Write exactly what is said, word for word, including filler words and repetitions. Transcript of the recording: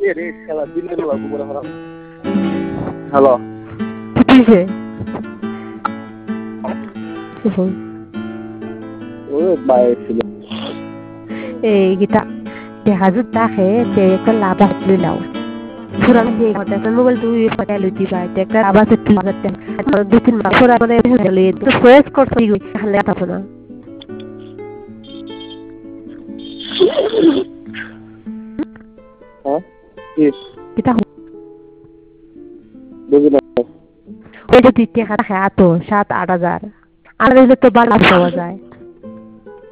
এরে শালা দিনের বেলা ঘুমোরা হারাম। হ্যালো কিছে ও বাই ছিল এই গিটা তে হাজুর তাকে তে একটা লাভ হইল লাও পুরা দিয়ে কথা মোবাইল তুই ফাটা লইতি ভাই একটা আবার তুই করতে দুই তিন মাস পরে মানে হলে তো ফেস করছি তাহলে কথা না হ্যাঁ কি কিটা বুঝিনা ওই যে তুই টাকা খায় তো সাত আট হাজার আর হইলে তো বারো পাওয়া যায়